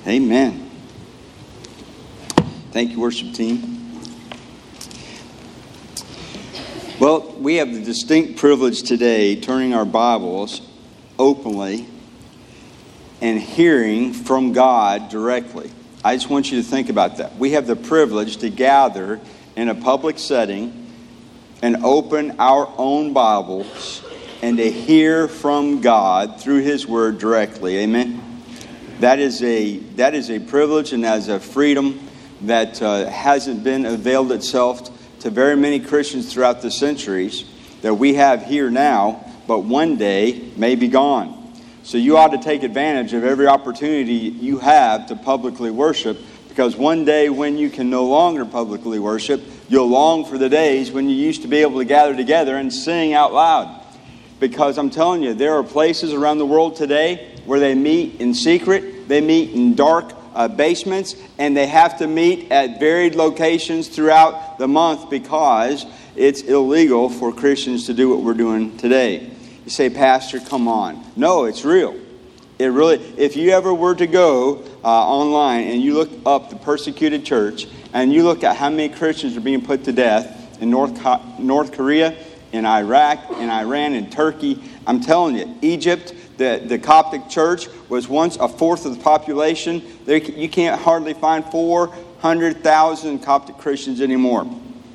Amen. Thank you, worship team. Well, we have the distinct privilege today turning our Bibles openly and hearing from God directly. I just want you to think about that. We have the privilege to gather in a public setting and open our own Bibles and to hear from God through His Word directly. Amen. That is a privilege and that is a freedom that hasn't been availed itself to very many Christians throughout the centuries that we have here now, but one day may be gone. So you ought to take advantage of every opportunity you have to publicly worship, because one day when you can no longer publicly worship, you'll long for the days when you used to be able to gather together and sing out loud. Because I'm telling you, there are places around the world today where they meet in secret, they meet in dark basements, and they have to meet at varied locations throughout the month because it's illegal for Christians to do what we're doing today. You say, Pastor, come on. No, it's real. It really. If you ever were to go online and you look up the persecuted church and you look at how many Christians are being put to death in North Korea, in Iraq, in Iran, in Turkey, I'm telling you, Egypt, the Coptic church was once a fourth of the population. You can't hardly find 400,000 Coptic Christians anymore.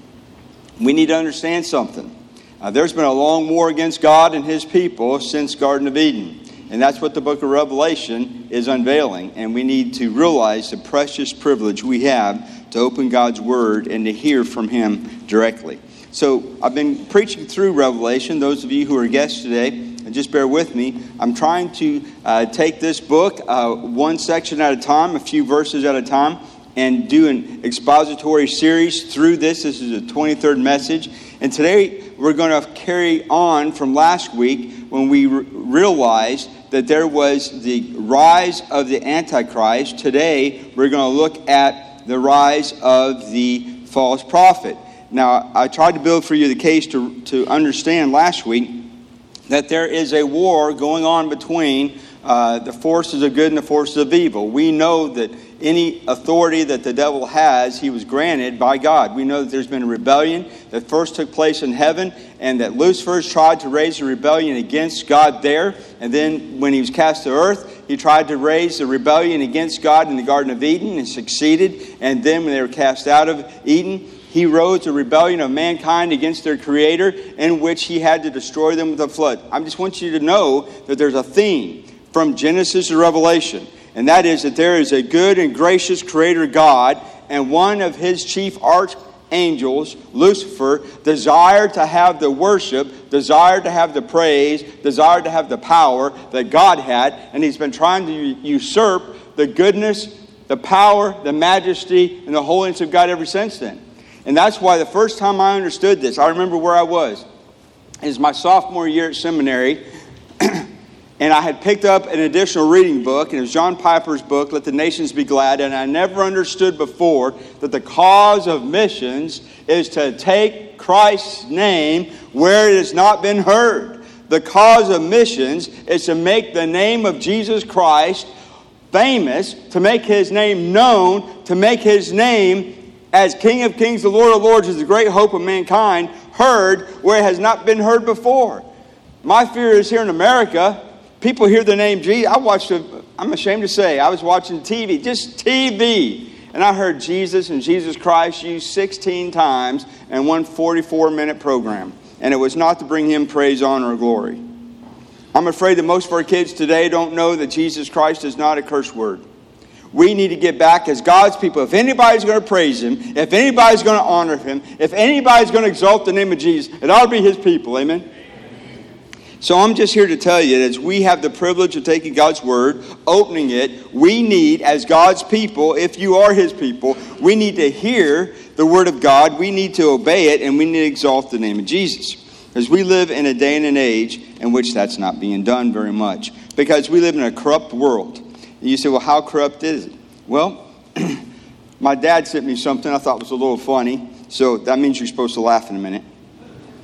We need to understand something. There's been a long war against God and His people since Garden of Eden. And that's what the book of Revelation is unveiling. And we need to realize the precious privilege we have to open God's Word and to hear from Him directly. So I've been preaching through Revelation. Those of you who are guests today, just bear with me. I'm trying to take this book one section at a time, a few verses at a time, and do an expository series through this. This is the 23rd message. And today we're going to carry on from last week when we realized that there was the rise of the Antichrist. Today we're going to look at the rise of the false prophet. Now, I tried to build for you the case to understand last week that there is a war going on between the forces of good and the forces of evil. We know that any authority that the devil has, he was granted by God. We know that there's been a rebellion that first took place in heaven, and that Lucifer tried to raise a rebellion against God there. And then when he was cast to earth, he tried to raise a rebellion against God in the Garden of Eden and succeeded. And then when they were cast out of Eden, he rose a rebellion of mankind against their Creator, in which he had to destroy them with a flood. I just want you to know that there's a theme from Genesis to Revelation, and that is that there is a good and gracious Creator God, and one of His chief archangels, Lucifer, desired to have the worship, desired to have the praise, desired to have the power that God had, and he's been trying to usurp the goodness, the power, the majesty, and the holiness of God ever since then. And that's why the first time I understood this, I remember where I was. It was my sophomore year at seminary, and I had picked up an additional reading book, and it was John Piper's book, Let the Nations Be Glad, and I never understood before that the cause of missions is to take Christ's name where it has not been heard. The cause of missions is to make the name of Jesus Christ famous, to make His name known, to make His name as King of Kings, the Lord of Lords, is the great hope of mankind, heard where it has not been heard before. My fear is here in America, people hear the name Jesus. I'm ashamed to say, I was watching TV, just TV, and I heard Jesus and Jesus Christ used 16 times in one 44-minute program. And it was not to bring Him praise, honor, or glory. I'm afraid that most of our kids today don't know that Jesus Christ is not a curse word. We need to get back as God's people. If anybody's going to praise Him, if anybody's going to honor Him, if anybody's going to exalt the name of Jesus, it ought to be His people. Amen? So I'm just here to tell you that as we have the privilege of taking God's Word, opening it, we need, as God's people, if you are His people, we need to hear the Word of God, we need to obey it, and we need to exalt the name of Jesus. Because we live in a day and an age in which that's not being done very much. Because we live in a corrupt world. You say, well, how corrupt is it? Well, my dad sent me something I thought was a little funny. So that means you're supposed to laugh in a minute.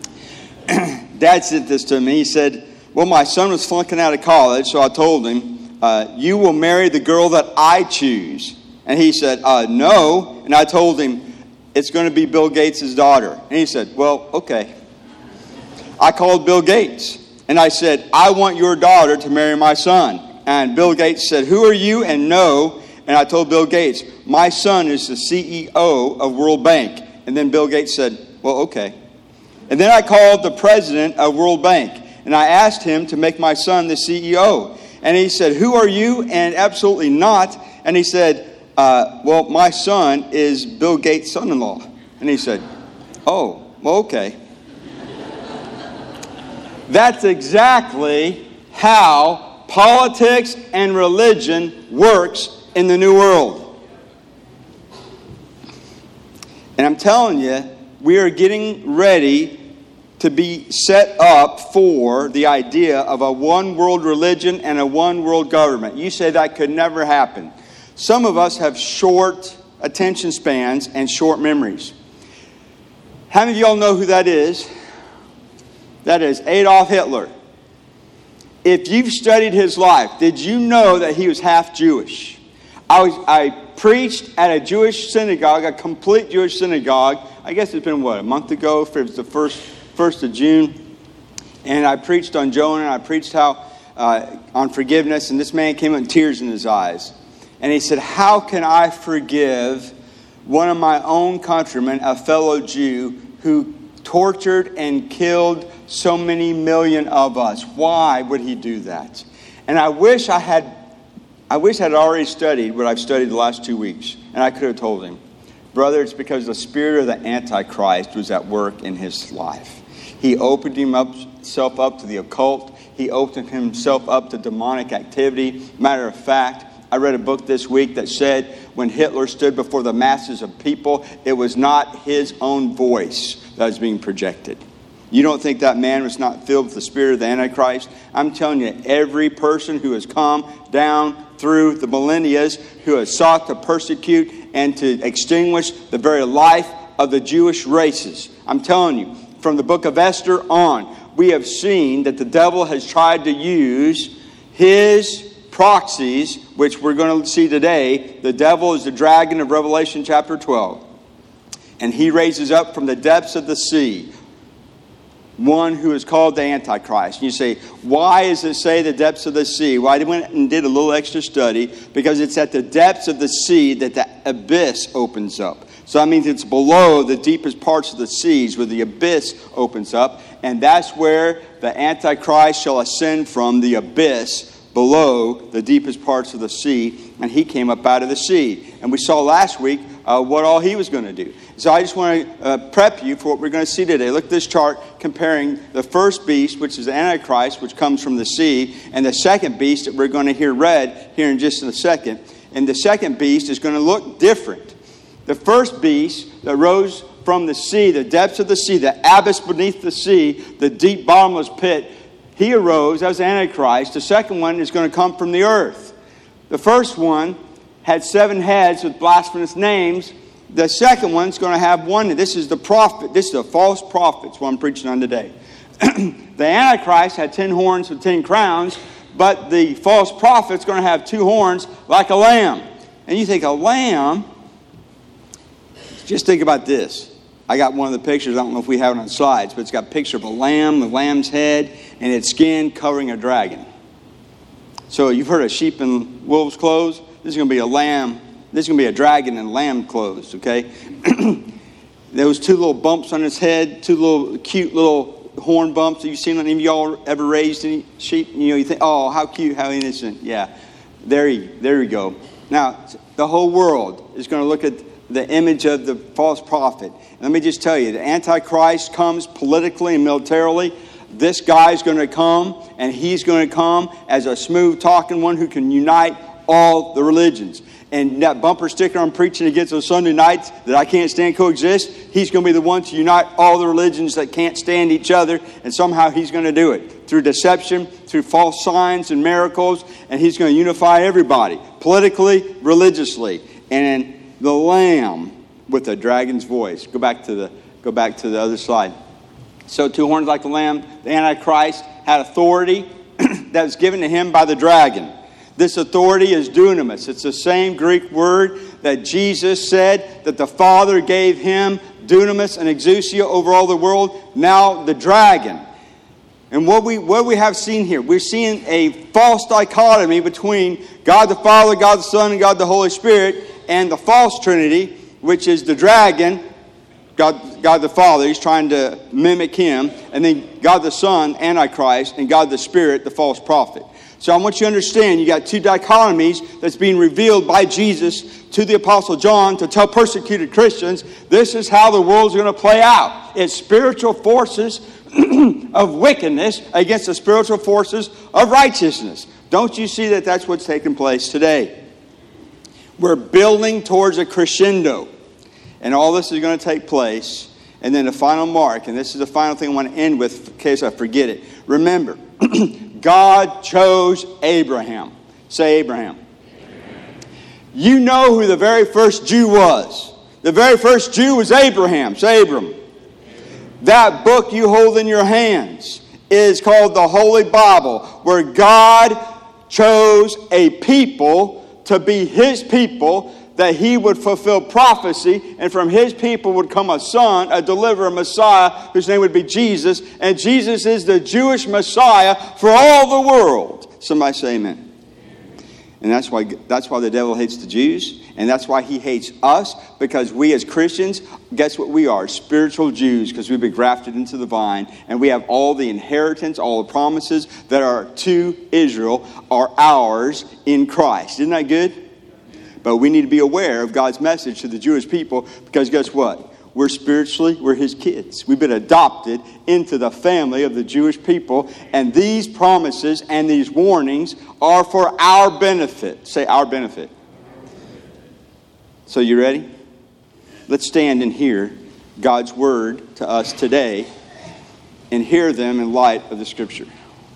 Dad sent this to me. He said, well, my son was flunking out of college, so I told him, you will marry the girl that I choose. And he said, no. And I told him, it's going to be Bill Gates' daughter. And he said, well, okay. I called Bill Gates. And I said, I want your daughter to marry my son. And Bill Gates said, who are you? And no. And I told Bill Gates, my son is the CEO of World Bank. And then Bill Gates said, well, okay. And then I called the president of World Bank. And I asked him to make my son the CEO. And he said, who are you? And absolutely not. And he said, well, my son is Bill Gates' son-in-law. And he said, oh, well, okay. That's exactly how politics and religion works in the New World. And I'm telling you, we are getting ready to be set up for the idea of a one world religion and a one world government. You say that could never happen. Some of us have short attention spans and short memories. How many of y'all know who that is? That is Adolf Hitler. If you've studied his life, did you know that he was half Jewish? I preached at a Jewish synagogue, a complete Jewish synagogue. I guess it's been, a month ago? It was the first of June. And I preached on Jonah, and I preached on forgiveness. And this man came with tears in his eyes. And he said, how can I forgive one of my own countrymen, a fellow Jew, who tortured and killed so many million of us? Why would he do that? And I wish I had already studied what I've studied the last 2 weeks. And I could have told him, brother, it's because the spirit of the Antichrist was at work in his life. He opened himself up to the occult. He opened himself up to demonic activity. Matter of fact, I read a book this week that said when Hitler stood before the masses of people, it was not his own voice that was being projected. You don't think that man was not filled with the spirit of the Antichrist? I'm telling you, every person who has come down through the millennia, who has sought to persecute and to extinguish the very life of the Jewish races. I'm telling you, from the book of Esther on, we have seen that the devil has tried to use his proxies, which we're going to see today. The devil is the dragon of Revelation chapter 12. And he raises up from the depths of the sea one who is called the Antichrist. And you say, why does it say the depths of the sea? Well, I went and did a little extra study because it's at the depths of the sea that the abyss opens up. So that means it's below the deepest parts of the seas where the abyss opens up. And that's where the Antichrist shall ascend from, the abyss below the deepest parts of the sea. And he came up out of the sea. And we saw last week what all he was going to do. So I just want to prep you for what we're going to see today. Look at this chart comparing the first beast, which is the Antichrist, which comes from the sea, and the second beast that we're going to hear read here in just a second. And the second beast is going to look different. The first beast that rose from the sea, the depths of the sea, the abyss beneath the sea, the deep bottomless pit, he arose as Antichrist. The second one is going to come from the earth. The first one had 7 heads with blasphemous names. The second one's going to have one. This is the prophet. This is a false prophet. That's what I'm preaching on today. The Antichrist had 10 horns with 10 crowns, but the false prophet's going to have 2 horns like a lamb. And you think, a lamb? Just think about this. I got one of the pictures. I don't know if we have it on slides, but it's got a picture of a lamb, the lamb's head, and its skin covering a dragon. So you've heard of sheep in wolves' clothes? This is going to be a lamb. This is going to be a dragon in lamb clothes, okay? There was 2 little bumps on his head, 2 little cute little horn bumps. Have you seen any of y'all ever raised any sheep? You know, you think, oh, how cute, how innocent. Yeah, there you go. Now, the whole world is going to look at the image of the false prophet. Let me just tell you, the Antichrist comes politically and militarily. This guy's going to come, and he's going to come as a smooth-talking one who can unite all the religions. And that bumper sticker I'm preaching against on Sunday nights that I can't stand coexist, he's going to be the one to unite all the religions that can't stand each other, and somehow he's going to do it through deception, through false signs and miracles, and he's going to unify everybody politically, religiously. And the lamb with a dragon's voice. Go back to the other slide. So 2 horns like the lamb. The Antichrist had authority that was given to him by the dragon. This authority is dunamis. It's the same Greek word that Jesus said that the Father gave him, dunamis and exousia over all the world. Now the dragon. And what we have seen here, we're seeing a false dichotomy between God the Father, God the Son, and God the Holy Spirit, and the false Trinity, which is the dragon, God the Father, he's trying to mimic him, and then God the Son, Antichrist, and God the Spirit, the false prophet. So I want you to understand, you got two dichotomies that's being revealed by Jesus to the Apostle John to tell persecuted Christians, this is how the world's going to play out. It's spiritual forces of wickedness against the spiritual forces of righteousness. Don't you see that that's what's taking place today? We're building towards a crescendo. And all this is going to take place. And then the final mark, and this is the final thing I want to end with in case I forget it. Remember, God chose Abraham. Say Abraham. You know who the very first Jew was. The very first Jew was Abraham. Say Abram. That book you hold in your hands is called the Holy Bible, where God chose a people to be his people, that he would fulfill prophecy, and from his people would come a son, a deliverer, a Messiah, whose name would be Jesus. And Jesus is the Jewish Messiah for all the world. Somebody say amen. And that's why the devil hates the Jews, and that's why he hates us, because we as Christians, guess what we are? Spiritual Jews, because we've been grafted into the vine, and we have all the inheritance, all the promises that are to Israel are ours in Christ. Isn't that good? But we need to be aware of God's message to the Jewish people, because guess what? We're his kids. We've been adopted into the family of the Jewish people. And these promises and these warnings are for our benefit. Say our benefit. So you ready? Let's stand and hear God's word to us today, and hear them in light of the Scripture.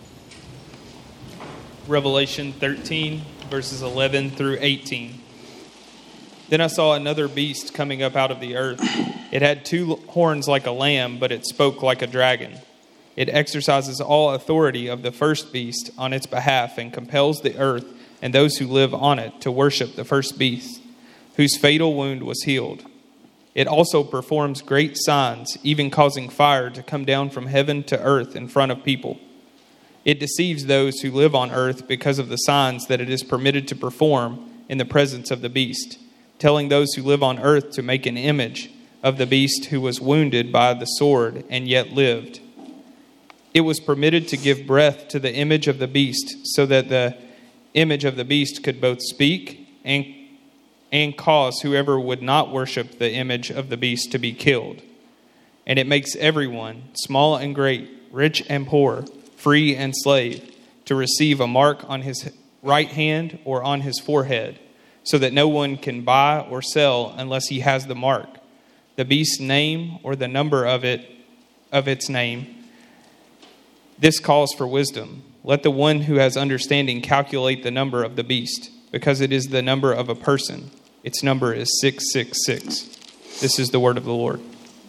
Revelation 13, verses 11 through 18. Then I saw another beast coming up out of the earth. It had two horns like a lamb, but it spoke like a dragon. It exercises all authority of the first beast on its behalf, and compels the earth and those who live on it to worship the first beast, whose fatal wound was healed. It also performs great signs, even causing fire to come down from heaven to earth in front of people. It deceives those who live on earth because of the signs that it is permitted to perform in the presence of the beast, telling those who live on earth to make an image of the beast who was wounded by the sword and yet lived. It was permitted to give breath to the image of the beast, so that the image of the beast could both speak and cause whoever would not worship the image of the beast to be killed. And it makes everyone, small and great, rich and poor, free and slave, to receive a mark on his right hand or on his forehead, so that no one can buy or sell unless he has the mark, the beast's name, or the number of its name. This calls for wisdom. Let the one who has understanding calculate the number of the beast, because it is the number of a person. Its number is 666. This is the word of the Lord.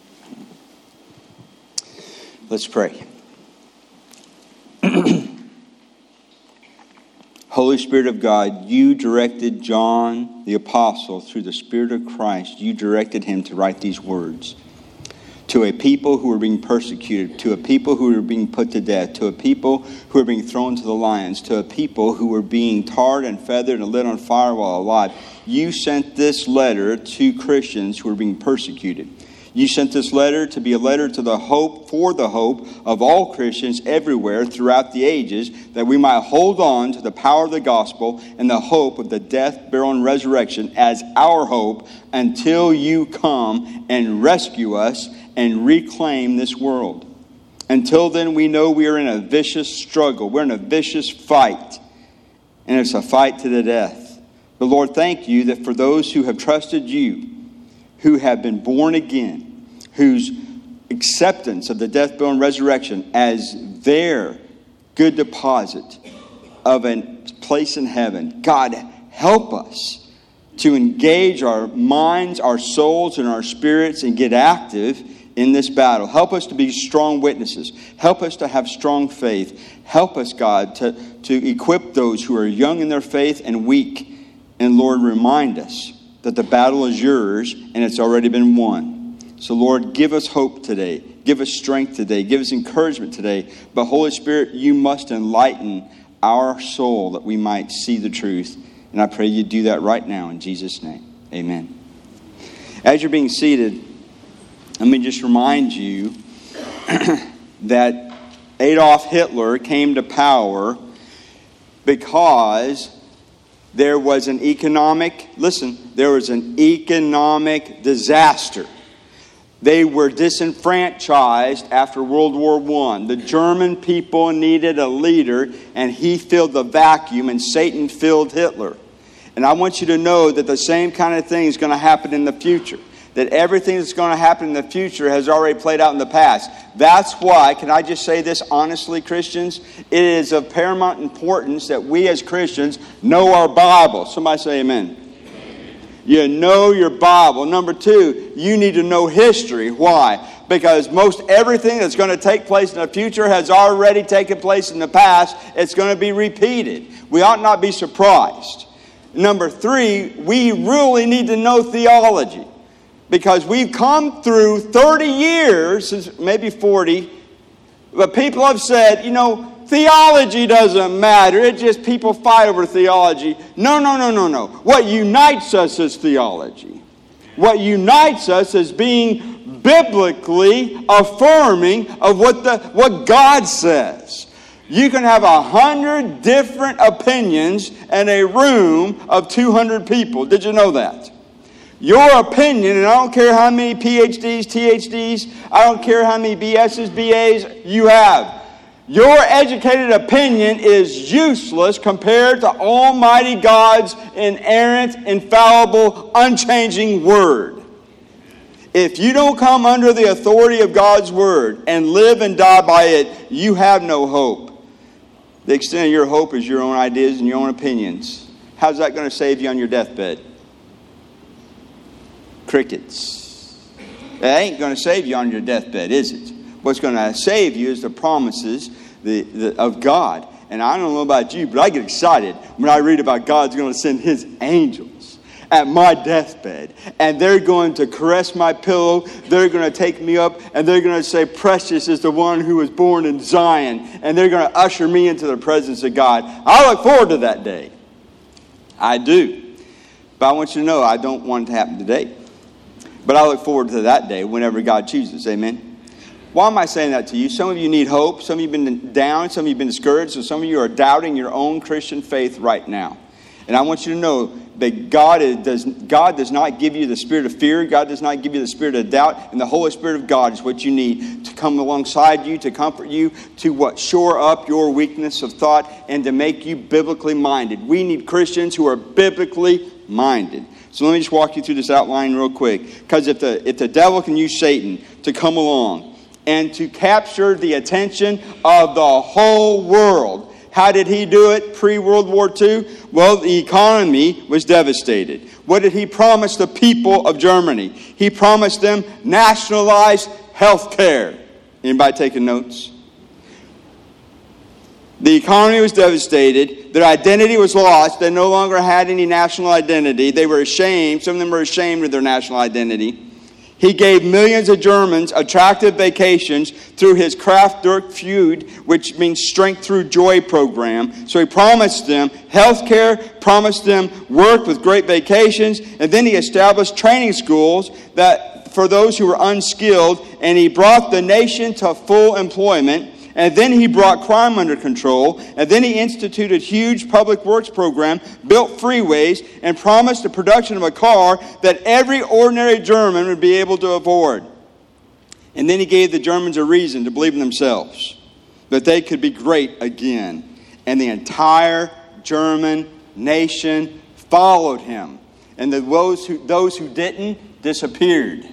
Let's pray. Holy Spirit of God, you directed John the Apostle through the Spirit of Christ. You directed him to write these words to a people who were being persecuted, to a people who were being put to death, to a people who were being thrown to the lions, to a people who were being tarred and feathered and lit on fire while alive. You sent this letter to Christians who were being persecuted. You sent this letter to be a letter to the hope, for the hope of all Christians everywhere throughout the ages, that we might hold on to the power of the gospel and the hope of the death, burial, and resurrection as our hope until you come and rescue us and reclaim this world. Until then, we know we are in a vicious struggle. We're in a vicious fight, and it's a fight to the death. But Lord, thank you that for those who have trusted you, who have been born again, whose acceptance of the death, burial, and resurrection as their good deposit of a place in heaven. God, help us to engage our minds, our souls, and our spirits and get active in this battle. Help us to be strong witnesses. Help us to have strong faith. Help us, God, to equip those who are young in their faith and weak. And Lord, remind us that the battle is yours and it's already been won. So Lord, give us hope today. Give us strength today. Give us encouragement today. But Holy Spirit, you must enlighten our soul that we might see the truth. And I pray you do that right now in Jesus' name. Amen. As you're being seated, let me just remind you that Adolf Hitler came to power because there was an economic disaster. They were disenfranchised after World War I. The German people needed a leader, and he filled the vacuum, and Satan filled Hitler. And I want you to know that the same kind of thing is going to happen in the future. That everything that's going to happen in the future has already played out in the past. That's why, can I just say this honestly, Christians? It is of paramount importance that we as Christians know our Bible. Somebody say amen. You know your Bible. Number two, you need to know history. Why? Because most everything that's going to take place in the future has already taken place in the past. It's going to be repeated. We ought not be surprised. Number three, we really need to know theology. Because we've come through 30 years, maybe 40, but people have said, theology doesn't matter. It's just people fight over theology. No. What unites us is theology. What unites us is being biblically affirming of what God says. You can have 100 different opinions in a room of 200 people. Did you know that? Your opinion, and I don't care how many PhDs, THDs, I don't care how many BSs, BAs you have. Your educated opinion is useless compared to Almighty God's inerrant, infallible, unchanging Word. If you don't come under the authority of God's Word and live and die by it, you have no hope. The extent of your hope is your own ideas and your own opinions. How's that going to save you on your deathbed? Crickets. That ain't going to save you on your deathbed, is it? What's going to save you is the promises of God. And I don't know about you, but I get excited when I read about God's going to send His angels at my deathbed. And they're going to caress my pillow. They're going to take me up. And they're going to say, precious is the one who was born in Zion. And they're going to usher me into the presence of God. I look forward to that day. I do. But I want you to know I don't want it to happen today. But I look forward to that day whenever God chooses. Amen. Why am I saying that to you? Some of you need hope. Some of you have been down. Some of you have been discouraged. So some of you are doubting your own Christian faith right now. And I want you to know that God does not give you the spirit of fear. God does not give you the spirit of doubt. And the Holy Spirit of God is what you need to come alongside you, to comfort you, to shore up your weakness of thought, and to make you biblically minded. We need Christians who are biblically minded. So let me just walk you through this outline real quick. Because if the devil can use Satan to come along and to capture the attention of the whole world, how did he do it pre-World War II? Well, the economy was devastated. What did he promise the people of Germany? He promised them nationalized health care. Anybody taking notes? The economy was devastated. Their identity was lost. They no longer had any national identity. They were ashamed. Some of them were ashamed of their national identity. He gave millions of Germans attractive vacations through his Kraft durch Freude, which means strength through joy program. So he promised them health care, promised them work with great vacations, and then he established training schools that for those who were unskilled, and he brought the nation to full employment. And then he brought crime under control. And then he instituted a huge public works program, built freeways, and promised the production of a car that every ordinary German would be able to afford. And then he gave the Germans a reason to believe in themselves, that they could be great again. And the entire German nation followed him. And those who didn't disappeared.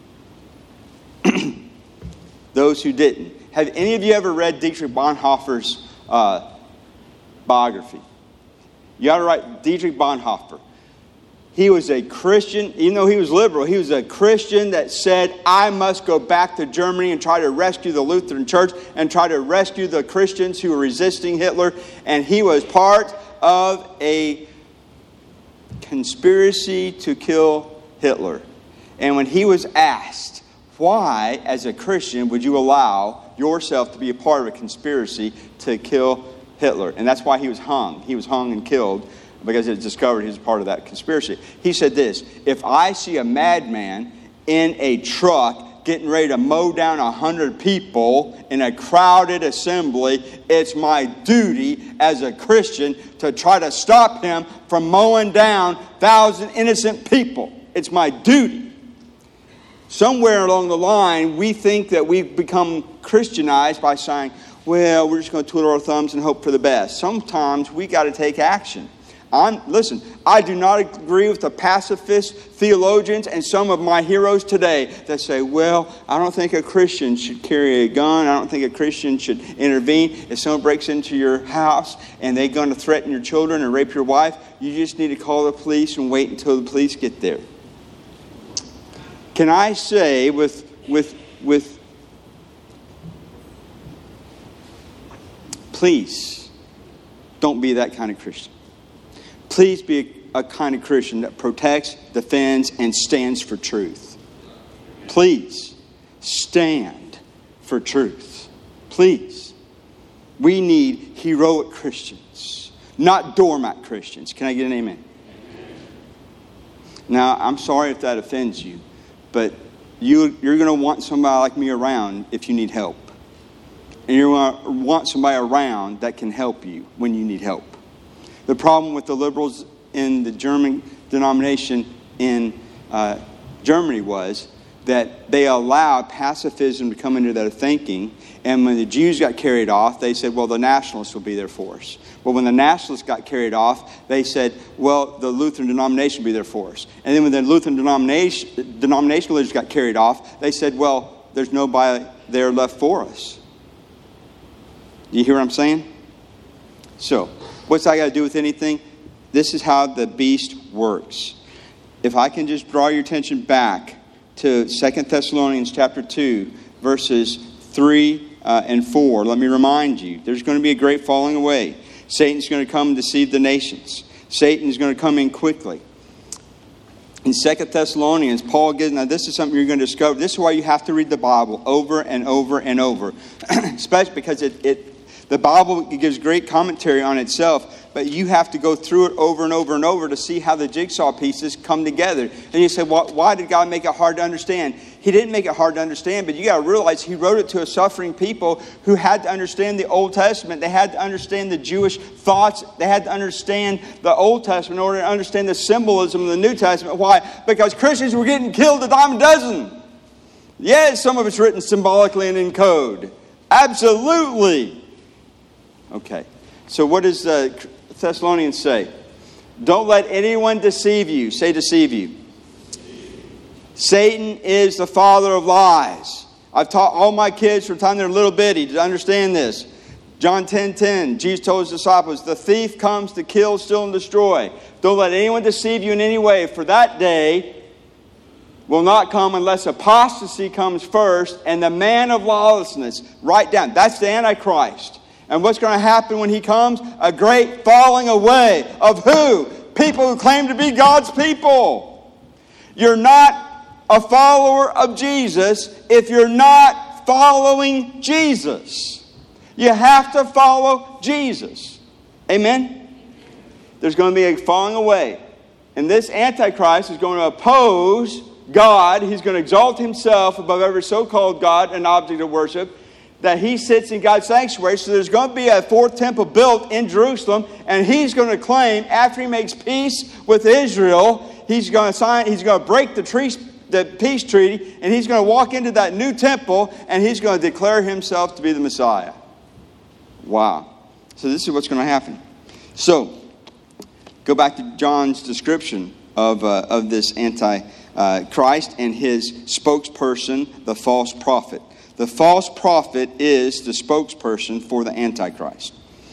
Those who didn't. Have any of you ever read Dietrich Bonhoeffer's biography? You ought to write Dietrich Bonhoeffer. He was a Christian, even though he was liberal, he was a Christian that said, I must go back to Germany and try to rescue the Lutheran Church and try to rescue the Christians who were resisting Hitler. And he was part of a conspiracy to kill Hitler. And when he was asked, why, as a Christian, would you allow yourself to be a part of a conspiracy to kill Hitler? And that's why he was hung. He was hung and killed because it was discovered he was part of that conspiracy. He said this, if I see a madman in a truck getting ready to mow down 100 people in a crowded assembly, it's my duty as a Christian to try to stop him from mowing down 1,000 innocent people. It's my duty. Somewhere along the line, we think that we've become Christianized by saying, well, we're just going to twiddle our thumbs and hope for the best. Sometimes we got to take action. Listen, I do not agree with the pacifist theologians and some of my heroes today that say, well, I don't think a Christian should carry a gun. I don't think a Christian should intervene. If someone breaks into your house and they're going to threaten your children and rape your wife, you just need to call the police and wait until the police get there. Can I say with please don't be that kind of Christian. Please be a kind of Christian that protects, defends, and stands for truth. Please stand for truth. Please. We need heroic Christians, not doormat Christians. Can I get an amen? Now, I'm sorry if that offends you, but you're going to want somebody like me around if you need help. And you're going to want somebody around that can help you when you need help. The problem with the liberals in the German denomination in Germany was that they allowed pacifism to come into their thinking. And when the Jews got carried off, they said, well, the nationalists will be there for us. Well, when the nationalists got carried off, they said, well, the Lutheran denomination will be there for us. And then when the Lutheran denominationalists got carried off, they said, well, there's nobody there left for us. Do you hear what I'm saying? So, what's that got to do with anything? This is how the beast works. If I can just draw your attention back to 2 Thessalonians chapter 2, verses 3 and 4. Let me remind you, there's going to be a great falling away. Satan's going to come and deceive the nations. Satan's going to come in quickly. In 2 Thessalonians, Paul gives, now this is something you're going to discover. This is why you have to read the Bible over and over and over. Especially because the Bible gives great commentary on itself, but you have to go through it over and over and over to see how the jigsaw pieces come together. And you say, well, why did God make it hard to understand? He didn't make it hard to understand, but you got to realize He wrote it to a suffering people who had to understand the Old Testament. They had to understand the Jewish thoughts. They had to understand the Old Testament in order to understand the symbolism of the New Testament. Why? Because Christians were getting killed a dime a dozen. Yes, some of it's written symbolically and in code. Absolutely. Okay, so what does Thessalonians say? Don't let anyone deceive you. Say deceive you. Satan is the father of lies. I've taught all my kids from the time they're little bitty to understand this. John 10:10, Jesus told His disciples, the thief comes to kill, steal, and destroy. Don't let anyone deceive you in any way, for that day will not come unless apostasy comes first and the man of lawlessness. Write down, that's the Antichrist. And what's going to happen when he comes? A great falling away of who? People who claim to be God's people. You're not a follower of Jesus if you're not following Jesus. You have to follow Jesus. Amen? There's going to be a falling away. And this Antichrist is going to oppose God. He's going to exalt himself above every so-called God and object of worship, that he sits in God's sanctuary. So there's going to be a fourth temple built in Jerusalem, and he's going to claim, after he makes peace with Israel, he's going to break the peace treaty, and he's going to walk into that new temple, and he's going to declare himself to be the Messiah. Wow. So this is what's going to happen. So, go back to John's description of this Antichrist and his spokesperson, the false prophet. The false prophet is the spokesperson for the Antichrist.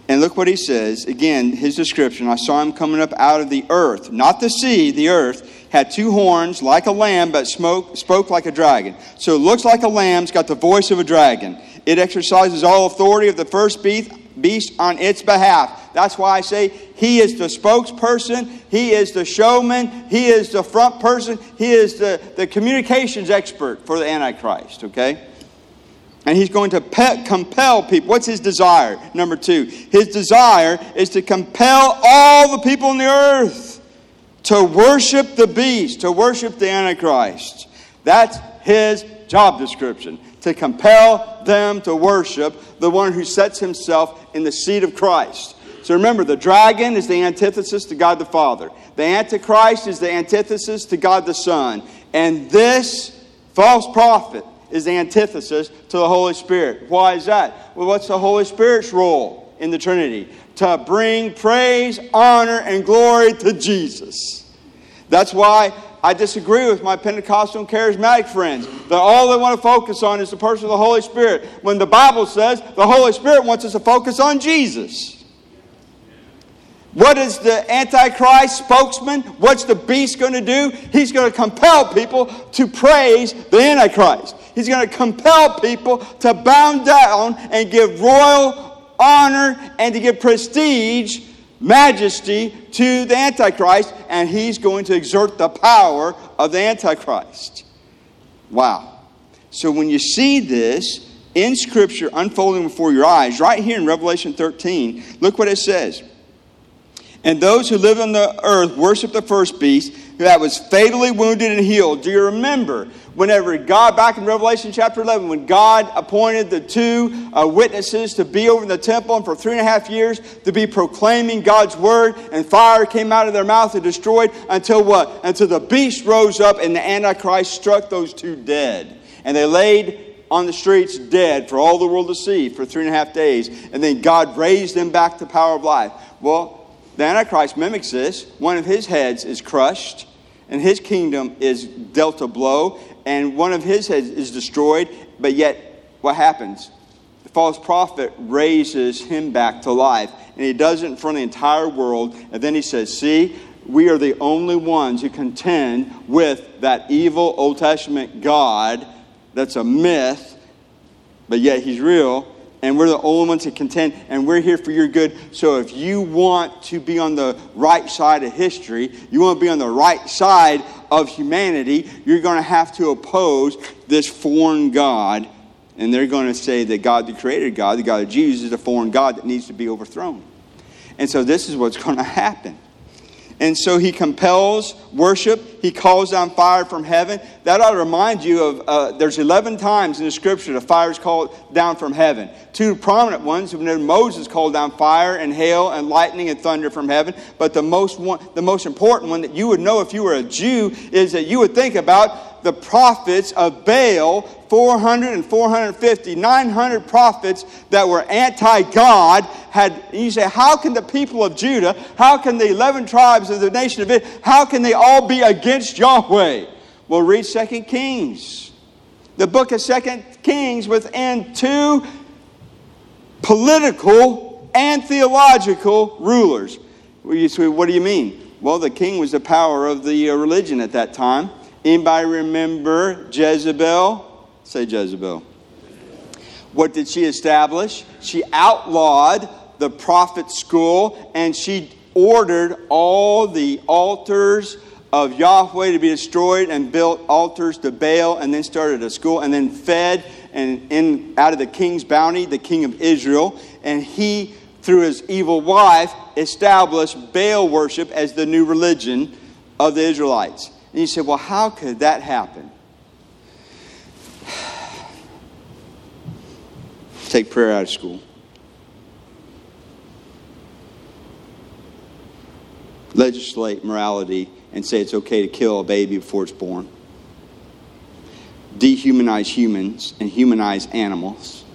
And look what he says. Again, his description. I saw him coming up out of the earth. Not the sea, the earth. Had 2 horns like a lamb, but spoke like a dragon. So it looks like a lamb. It's got the voice of a dragon. It exercises all authority of the first beast on its behalf. That's why I say he is the spokesperson. He is the showman. He is the front person. He is the communications expert for the Antichrist. Okay? And he's going to compel people. What's his desire? Number 2. His desire is to compel all the people on the earth to worship the beast, to worship the Antichrist. That's his job description. To compel them to worship the one who sets himself in the seat of Christ. So remember, the dragon is the antithesis to God the Father. The Antichrist is the antithesis to God the Son. And this false prophet is the antithesis to the Holy Spirit. Why is that? Well, what's the Holy Spirit's role in the Trinity? To bring praise, honor, and glory to Jesus. That's why I disagree with my Pentecostal and charismatic friends. That all they want to focus on is the person of the Holy Spirit. When the Bible says the Holy Spirit wants us to focus on Jesus. What is the Antichrist spokesman? What's the beast going to do? He's going to compel people to praise the Antichrist. He's going to compel people to bow down and give royal honor and to give prestige, majesty to the Antichrist, and he's going to exert the power of the Antichrist. Wow. So when you see this in Scripture unfolding before your eyes, right here in Revelation 13, look what it says. And those who live on the earth worship the first beast that was fatally wounded and healed. Do you remember whenever God, back in Revelation chapter 11, when God appointed the 2 witnesses to be over in the temple and for 3.5 years to be proclaiming God's word, and fire came out of their mouth and destroyed until what? Until the beast rose up and the Antichrist struck those 2 dead. And they laid on the streets dead for all the world to see for 3.5 days. And then God raised them back to power of life. Well, the Antichrist mimics this. One of his heads is crushed, and his kingdom is dealt a blow, and one of his heads is destroyed. But yet, what happens? The false prophet raises him back to life, and he does it in front of the entire world. And then he says, see, we are the only ones who contend with that evil Old Testament God that's a myth, but yet he's real. And we're the only ones that contend, and we're here for your good. So if you want to be on the right side of history, you want to be on the right side of humanity, you're going to have to oppose this foreign God. And they're going to say that God, the creator God, the God of Jesus, is a foreign God that needs to be overthrown. And so this is what's going to happen. And so he compels worship. He calls down fire from heaven. That ought to remind you of, there's 11 times in the Scripture the fire is called down from heaven. 2 prominent ones, when Moses called down fire and hail and lightning and thunder from heaven. But the most important one that you would know if you were a Jew is that you would think about the prophets of Baal, 400 and 450, 900 prophets that were anti-God. You say, how can the people of Judah, how can the 11 tribes of the nation of Israel, how can they all be against Yahweh? Well, read 2 Kings. The book of 2 Kings within 2 political and theological rulers. You say, what do you mean? Well, the king was the power of the religion at that time. Anybody remember Jezebel? Say Jezebel. What did she establish? She outlawed the prophet school, and she ordered all the altars of Yahweh to be destroyed and built altars to Baal, and then started a school, and then fed and out of the king's bounty, the king of Israel. And he, through his evil wife, established Baal worship as the new religion of the Israelites. And you say, well, how could that happen? Take prayer out of school. Legislate morality and say it's okay to kill a baby before it's born. Dehumanize humans and humanize animals.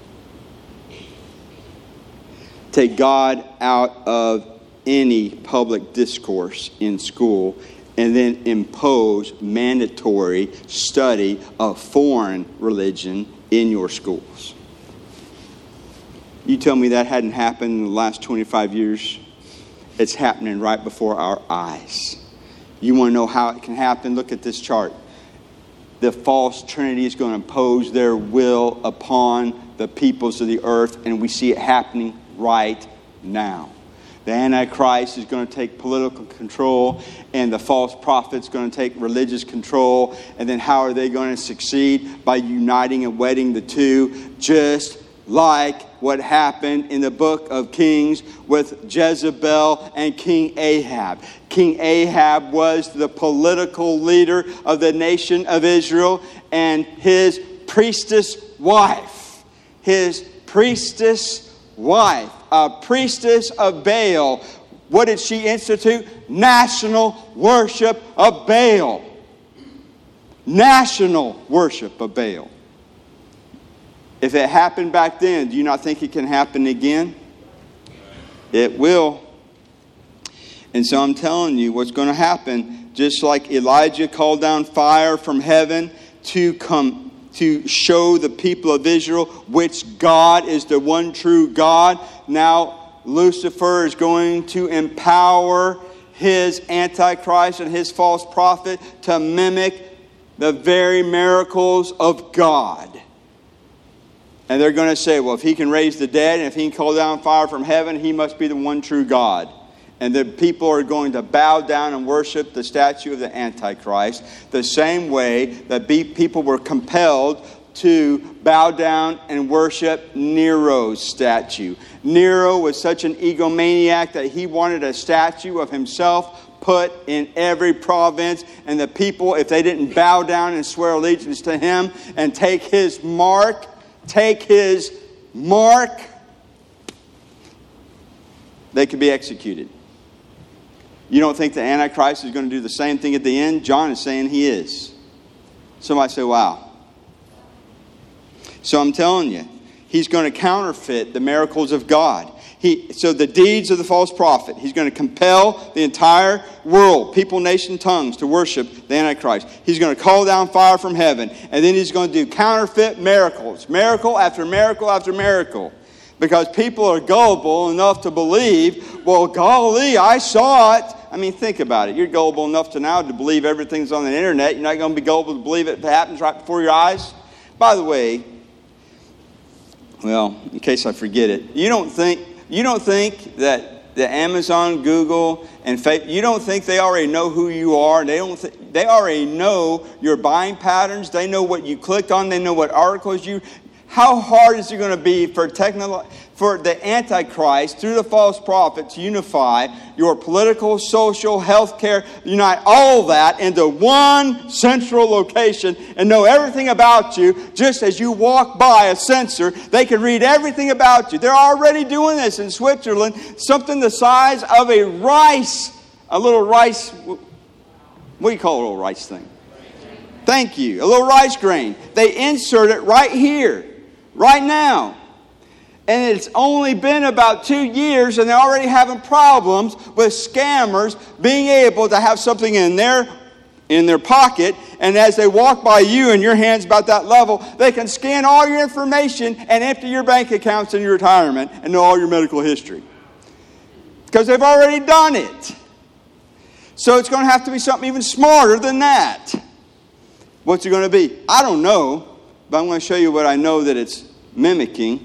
Take God out of any public discourse in school, and then impose mandatory study of foreign religion in your schools. You tell me that hadn't happened in the last 25 years? It's happening right before our eyes. You want to know how it can happen? Look at this chart. The false trinity is going to impose their will upon the peoples of the earth, and we see it happening right now. The Antichrist is going to take political control, and the false prophet is going to take religious control. And then how are they going to succeed? By uniting and wedding the two, just like what happened in the book of Kings with Jezebel and King Ahab. King Ahab was the political leader of the nation of Israel, and his priestess wife, a priestess of Baal. What did she institute? National worship of Baal. National worship of Baal. If it happened back then, do you not think it can happen again? It will. And so I'm telling you what's going to happen. Just like Elijah called down fire from heaven to show the people of Israel which God is the one true God. Now Lucifer is going to empower his Antichrist and his false prophet to mimic the very miracles of God. And they're going to say, well, if he can raise the dead and if he can call down fire from heaven, he must be the one true God. And the people are going to bow down and worship the statue of the Antichrist, the same way that people were compelled to bow down and worship Nero's statue. Nero was such an egomaniac that he wanted a statue of himself put in every province. And the people, if they didn't bow down and swear allegiance to him and take his mark, they could be executed. You don't think the Antichrist is going to do the same thing at the end? John is saying he is. Somebody say, wow. So I'm telling you, he's going to counterfeit the miracles of God. So the deeds of the false prophet, he's going to compel the entire world, people, nation, tongues, to worship the Antichrist. He's going to call down fire from heaven. And then he's going to do counterfeit miracles. Miracle after miracle after miracle. Because people are gullible enough to believe, well, golly, I saw it. I mean, think about it. You're gullible enough to now to believe everything's on the internet. You're not going to be gullible to believe it happens right before your eyes. By the way, well, in case I forget it, you don't think that the Amazon, Google, and Facebook, you don't think they already know who you are? They already know your buying patterns. They know what you clicked on. They know what articles you... How hard is it going to be for the Antichrist, through the false prophet, to unify your political, social, healthcare, unite all that into one central location and know everything about you? Just as you walk by a sensor, they can read everything about you. They're already doing this in Switzerland. Something the size of a little rice, what do you call a little rice thing? Thank you. A little rice grain. They insert it right here. Right now. And it's only been about 2 years and they're already having problems with scammers being able to have something in their pocket, and as they walk by you and your hand's about that level, they can scan all your information and empty your bank accounts in your retirement and know all your medical history. Because they've already done it. So it's going to have to be something even smarter than that. What's it going to be? I don't know. But I'm going to show you what I know that it's mimicking.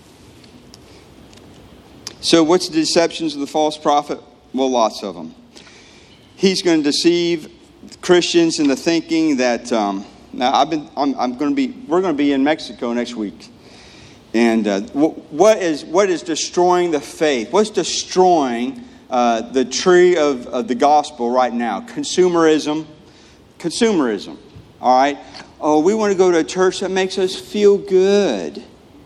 So what's the deceptions of the false prophet? Well, lots of them. He's going to deceive Christians into thinking that... we're going to be in Mexico next week. And what is destroying the faith? What's destroying the tree of the gospel right now? Consumerism. All right? Oh, we want to go to a church that makes us feel good.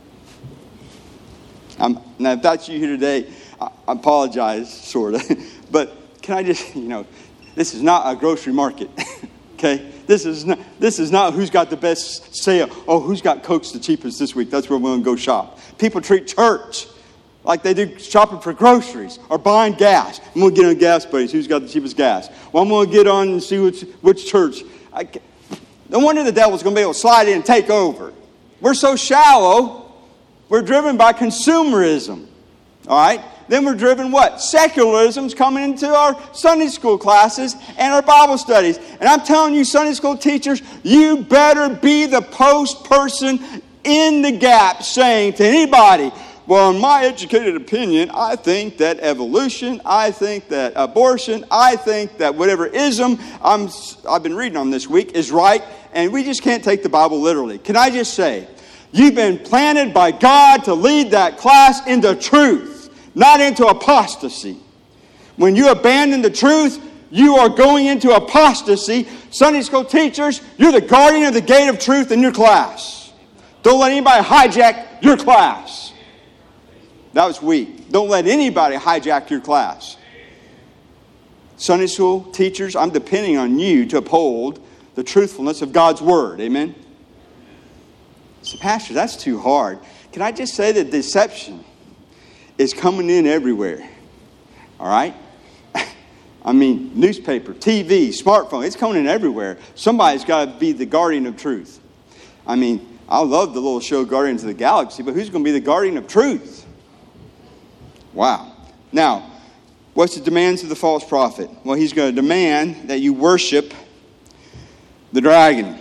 Now, if that's you here today, I apologize, sort of. But can I just, this is not a grocery market, okay? This is not who's got the best sale. Oh, who's got Cokes the cheapest this week? That's where we're going to go shop. People treat church like they do shopping for groceries or buying gas. I'm going to get on Gas Buddies. Who's got the cheapest gas? Well, I'm going to get on and see which church. No wonder the devil's going to be able to slide in and take over. We're so shallow. We're driven by consumerism. All right? Then we're driven what? Secularism's coming into our Sunday school classes and our Bible studies. And I'm telling you, Sunday school teachers, you better be the post person in the gap saying to anybody, well, in my educated opinion, I think that evolution, I think that abortion, I think that whatever ism I've been reading on this week is right, and we just can't take the Bible literally. Can I just say, you've been planted by God to lead that class into truth, not into apostasy. When you abandon the truth, you are going into apostasy. Sunday school teachers, you're the guardian of the gate of truth in your class. Don't let anybody hijack your class. That was weak. Don't let anybody hijack your class. Sunday school teachers, I'm depending on you to uphold the truthfulness of God's Word. Amen? So, Pastor, that's too hard. Can I just say that deception is coming in everywhere? All right? I mean, newspaper, TV, smartphone, it's coming in everywhere. Somebody's got to be the guardian of truth. I mean, I love the little show Guardians of the Galaxy, but who's going to be the guardian of truth? Wow. Now, what's the demands of the false prophet? Well, he's going to demand that you worship the dragon.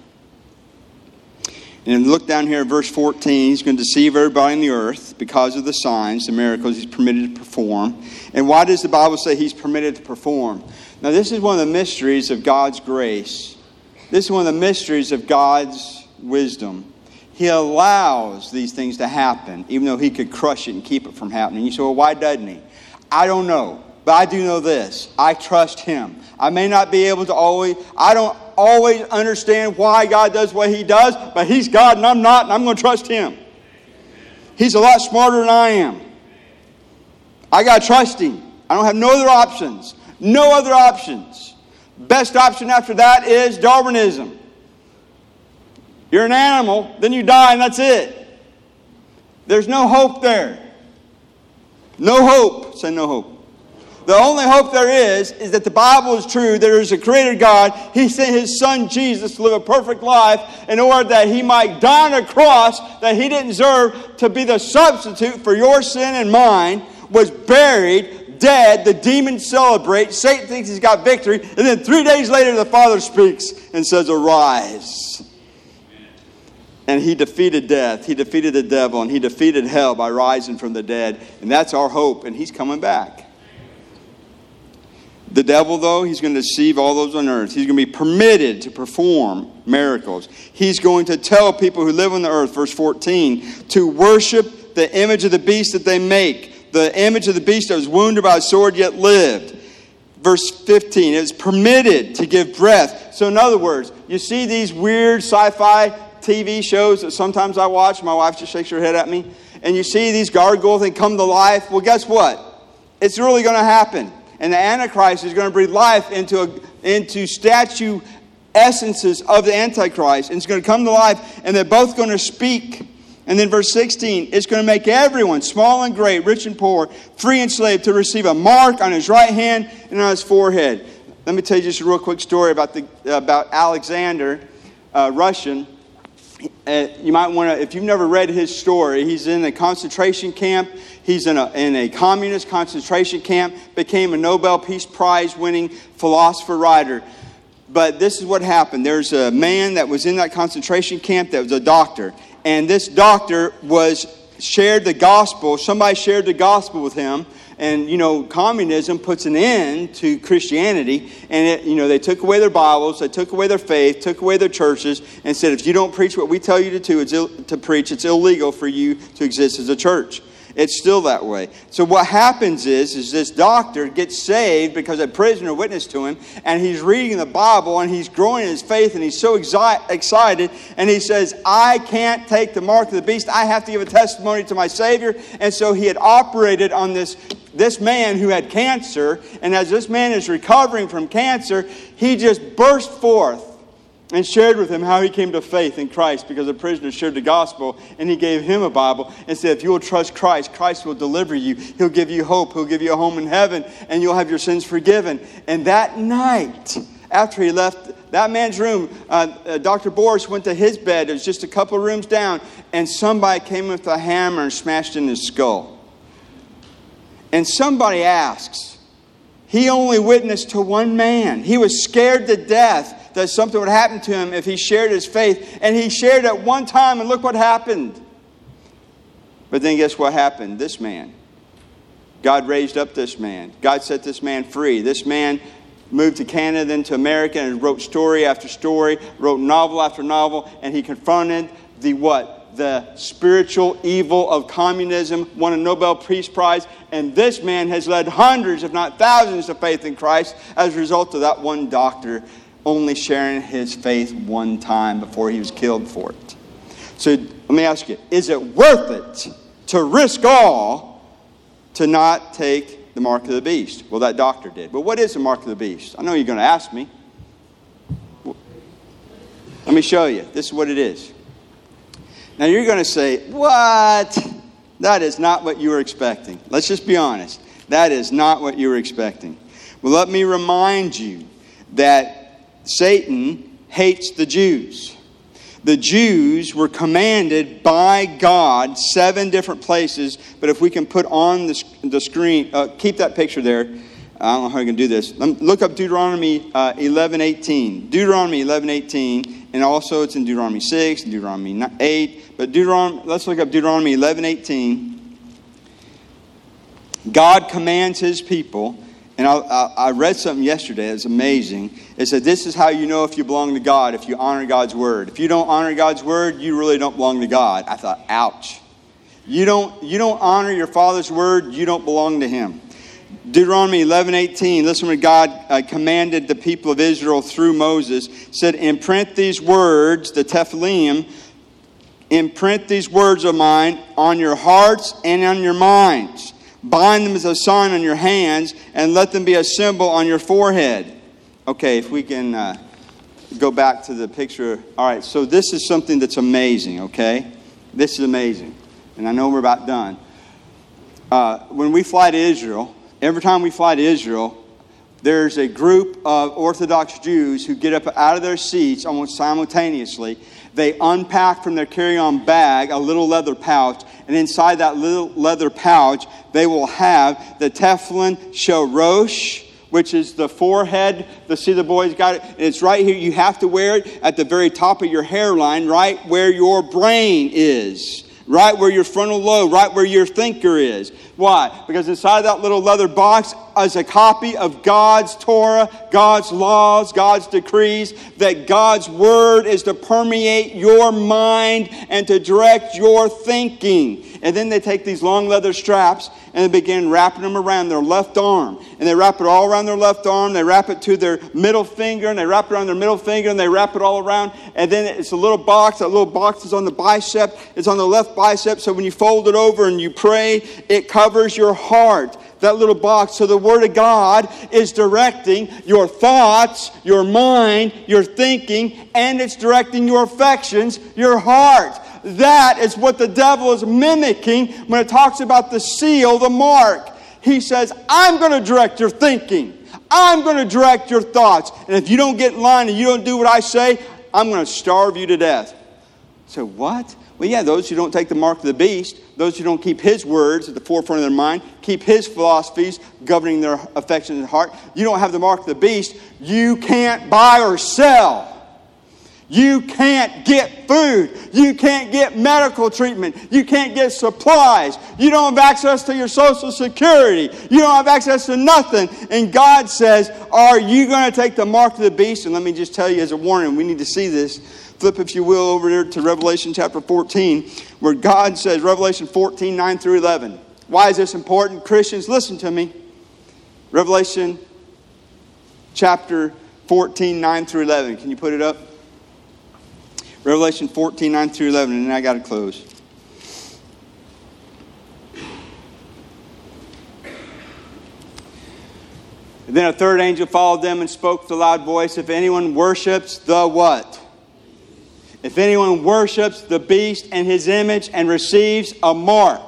And look down here at verse 14. He's going to deceive everybody on the earth because of the signs, the miracles he's permitted to perform. And why does the Bible say he's permitted to perform? Now, this is one of the mysteries of God's grace. This is one of the mysteries of God's wisdom. He allows these things to happen, even though he could crush it and keep it from happening. You say, well, why doesn't he? I don't know. But I do know this. I trust him. I may not be able to I don't always understand why God does what he does, but he's God and I'm not, and I'm going to trust him. He's a lot smarter than I am. I got to trust him. I don't have no other options. No other options. Best option after that is Darwinism. You're an animal, then you die, and that's it. There's no hope there. No hope. Say no hope. The only hope there is that the Bible is true. There is a creator God. He sent his son Jesus to live a perfect life in order that he might die on a cross that he didn't deserve, to be the substitute for your sin and mine, was buried, dead. The demons celebrate. Satan thinks he's got victory. And then 3 days later, the Father speaks and says, arise. And he defeated death. He defeated the devil. And he defeated hell by rising from the dead. And that's our hope. And he's coming back. The devil, though, he's going to deceive all those on earth. He's going to be permitted to perform miracles. He's going to tell people who live on the earth, verse 14, to worship the image of the beast that they make. The image of the beast that was wounded by a sword yet lived. Verse 15, it was permitted to give breath. So in other words, you see these weird sci-fi TV shows that sometimes I watch. My wife just shakes her head at me. And you see these gargoyles, they come to life. Well, guess what? It's really going to happen. And the Antichrist is going to breathe life into statue essences of the Antichrist. And it's going to come to life, and they're both going to speak. And then verse 16, it's going to make everyone, small and great, rich and poor, free and slave, to receive a mark on his right hand and on his forehead. Let me tell you just a real quick story about Alexander, Russian. You might want to, if you've never read his story, he's in a concentration camp. He's in a communist concentration camp, became a Nobel Peace Prize winning philosopher writer. But this is what happened. There's a man that was in that concentration camp that was a doctor. And this doctor shared the gospel. Somebody shared the gospel with him. And, communism puts an end to Christianity. And, they took away their Bibles, they took away their faith, took away their churches, and said, if you don't preach what we tell you to preach, it's illegal for you to exist as a church. It's still that way. So what happens is this doctor gets saved because a prisoner witnessed to him, and he's reading the Bible, and he's growing in his faith, and he's so excited, and he says, I can't take the mark of the beast. I have to give a testimony to my Savior. And so he had operated on this man who had cancer, and as this man is recovering from cancer, he just burst forth and shared with him how he came to faith in Christ, because the prisoner shared the gospel, and he gave him a Bible and said, if you will trust Christ, Christ will deliver you. He'll give you hope. He'll give you a home in heaven, and you'll have your sins forgiven. And that night, after he left That man's room, Dr. Boris went to his bed. It was just a couple of rooms down. And somebody came with a hammer and smashed in his skull. And somebody asks, he only witnessed to one man. He was scared to death that something would happen to him if he shared his faith. And he shared it one time, and look what happened. But then guess what happened? This man. God raised up this man. God set this man free. This man moved to Canada, then to America, and wrote story after story, wrote novel after novel, and he confronted the what? The spiritual evil of communism, won a Nobel Peace Prize, and this man has led hundreds, if not thousands, to faith in Christ as a result of that one doctor only sharing his faith one time before he was killed for it. So let me ask you, is it worth it to risk all to not take the mark of the beast? Well, that doctor did. But what is the mark of the beast? I know you're going to ask me. Let me show you. This is what it is. Now you're going to say, what? That is not what you were expecting. Let's just be honest. That is not what you were expecting. Well, let me remind you that Satan hates the Jews. The Jews were commanded by God 7 different places. But if we can put on the screen, keep that picture there. I don't know how you can do this. Look up Deuteronomy 11:18. Deuteronomy 11:18, and also it's in Deuteronomy 6, and Deuteronomy 8. But let's look up Deuteronomy 11:18. God commands His people. And I read something yesterday that's amazing. It said, this is how you know if you belong to God, if you honor God's word. If you don't honor God's word, you really don't belong to God. I thought, ouch. You don't honor your Father's word, you don't belong to Him. Deuteronomy 11:18, listen what God commanded the people of Israel through Moses. Said, imprint these words, the Tephilim, imprint these words of mine on your hearts and on your minds. Bind them as a sign on your hands, and let them be a symbol on your forehead. Okay, if we can go back to the picture. All right, so this is something that's amazing, okay? This is amazing. And I know we're about done. When we fly to Israel, every time we fly to Israel, there's a group of Orthodox Jews who get up out of their seats almost simultaneously. They unpack from their carry-on bag a little leather pouch, and inside that little leather pouch, they will have the Tefillin Shorosh, which is the forehead. See, the boys got it. And it's right here. You have to wear it at the very top of your hairline, right where your brain is. Right where your frontal lobe, right where your thinker is. Why? Because inside that little leather box is a copy of God's Torah, God's laws, God's decrees, that God's word is to permeate your mind and to direct your thinking. And then they take these long leather straps and they begin wrapping them around their left arm. And they wrap it all around their left arm. They wrap it to their middle finger, and they wrap it around their middle finger, and they wrap it all around. And then it's a little box. That little box is on the bicep. It's on the left bicep. So when you fold it over and you pray, it covers your heart. That little box. So the Word of God is directing your thoughts, your mind, your thinking, and it's directing your affections, your heart. That is what the devil is mimicking when it talks about the seal, the mark. He says, I'm going to direct your thinking. I'm going to direct your thoughts. And if you don't get in line and you don't do what I say, I'm going to starve you to death. So what? Well, yeah, those who don't take the mark of the beast, those who don't keep His words at the forefront of their mind, keep His philosophies governing their affections and heart. You don't have the mark of the beast. You can't buy or sell. You can't get food. You can't get medical treatment. You can't get supplies. You don't have access to your Social Security. You don't have access to nothing. And God says, are you going to take the mark of the beast? And let me just tell you as a warning, we need to see this. Flip, if you will, over there to Revelation chapter 14, where God says, Revelation 14, 9 through 11. Why is this important? Christians, listen to me. Revelation chapter 14, 9 through 11. Can you put it up? Revelation 14, 9 through 11, and then I got to close. And then a third angel followed them and spoke with a loud voice, if anyone worships the what? If anyone worships the beast and his image and receives a mark,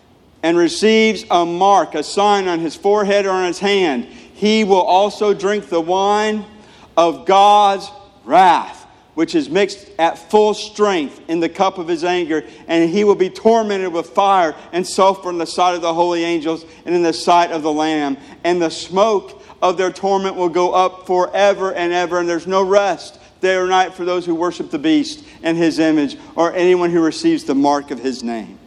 a sign on his forehead or on his hand, he will also drink the wine of God's wrath, which is mixed at full strength in the cup of his anger, and he will be tormented with fire and sulfur in the sight of the holy angels and in the sight of the Lamb. And the smoke of their torment will go up forever and ever, and there's no rest day or night for those who worship the beast and his image, or anyone who receives the mark of his name.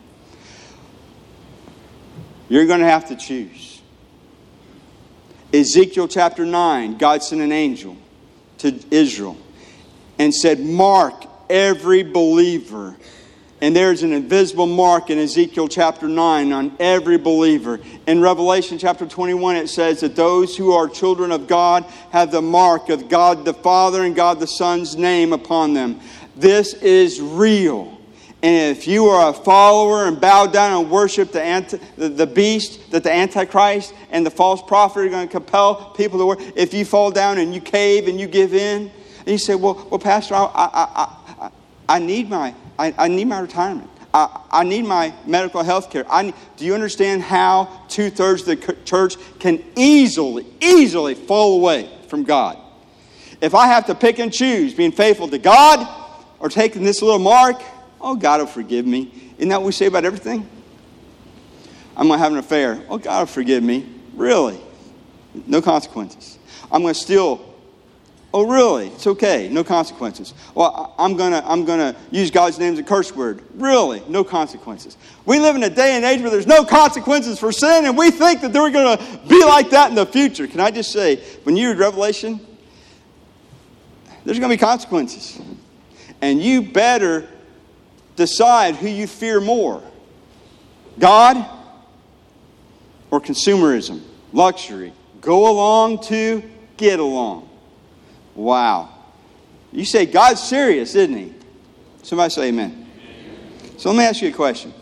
You're going to have to choose. Ezekiel chapter 9, God sent an angel to Israel and said, mark every believer. And there's an invisible mark in Ezekiel chapter 9 on every believer. In Revelation chapter 21, it says that those who are children of God have the mark of God the Father and God the Son's name upon them. This is real. And if you are a follower and bow down and worship the beast that the Antichrist and the false prophet are going to compel people to worship, if you fall down and you cave and you give in, and you say, well, Pastor, I need my retirement. I need my medical health care. Do you understand how 2/3 of the church can easily fall away from God? If I have to pick and choose being faithful to God or taking this little mark, oh, God will forgive me. Isn't that what we say about everything? I'm going to have an affair. Oh, God will forgive me. Really? No consequences. I'm going to steal. Oh, really? It's okay. No consequences. Well, I'm gonna use God's name as a curse word. Really? No consequences. We live in a day and age where there's no consequences for sin, and we think that they're going to be like that in the future. Can I just say, when you read Revelation, there's going to be consequences. And you better decide who you fear more. God or consumerism, luxury. Go along to get along. Wow. You say God's serious, isn't he? Somebody say amen. So let me ask you a question.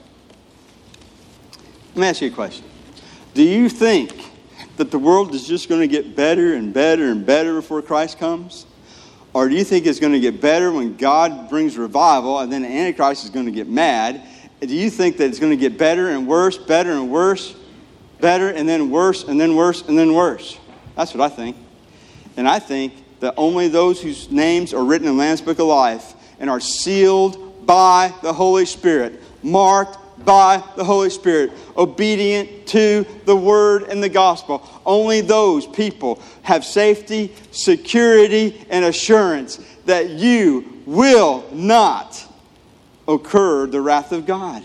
Do you think that the world is just going to get better and better and better before Christ comes? Or do you think it's going to get better when God brings revival and then the Antichrist is going to get mad? Do you think that it's going to get better and worse, better and worse, better and then worse and then worse and then worse? That's what I think. And I think that only those whose names are written in the Lamb's Book of Life and are sealed by the Holy Spirit, marked by the Holy Spirit, obedient to the Word and the Gospel, only those people have safety, security, and assurance that you will not incur the wrath of God.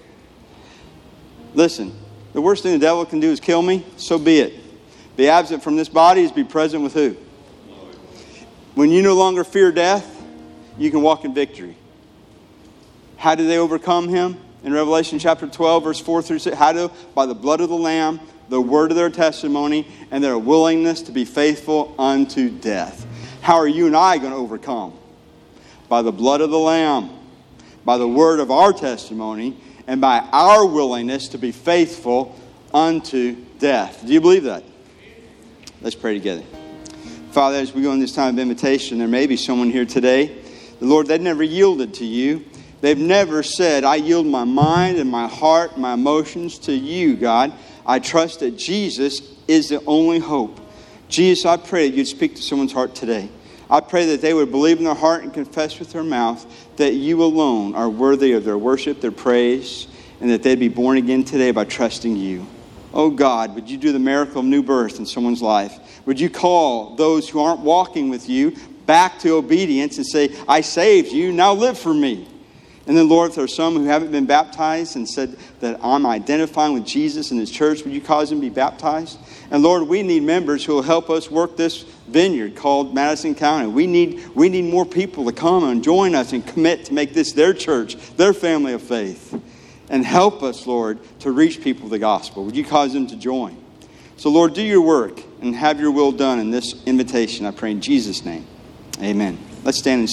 Listen, the worst thing the devil can do is kill me. So be it. Be absent from this body is be present with who? When you no longer fear death, you can walk in victory. How did they overcome him? In Revelation chapter 12, verse 4 through 6, by the blood of the Lamb, the word of their testimony, and their willingness to be faithful unto death. How are you and I going to overcome? By the blood of the Lamb, by the word of our testimony, and by our willingness to be faithful unto death. Do you believe that? Let's pray together. Father, as we go in this time of invitation, there may be someone here today. The Lord, they've never yielded to you. They've never said, I yield my mind and my heart, my emotions to you, God. I trust that Jesus is the only hope. Jesus, I pray that you'd speak to someone's heart today. I pray that they would believe in their heart and confess with their mouth that you alone are worthy of their worship, their praise, and that they'd be born again today by trusting you. Oh God, would you do the miracle of new birth in someone's life? Would you call those who aren't walking with you back to obedience and say, I saved you, now live for me. And then, Lord, if there are some who haven't been baptized and said that I'm identifying with Jesus and his church, would you cause them to be baptized? And Lord, we need members who will help us work this vineyard called Madison County. We need more people to come and join us and commit to make this their church, their family of faith. And help us, Lord, to reach people with the gospel. Would you cause them to join? So, Lord, do your work and have your will done in this invitation. I pray in Jesus' name. Amen. Let's stand and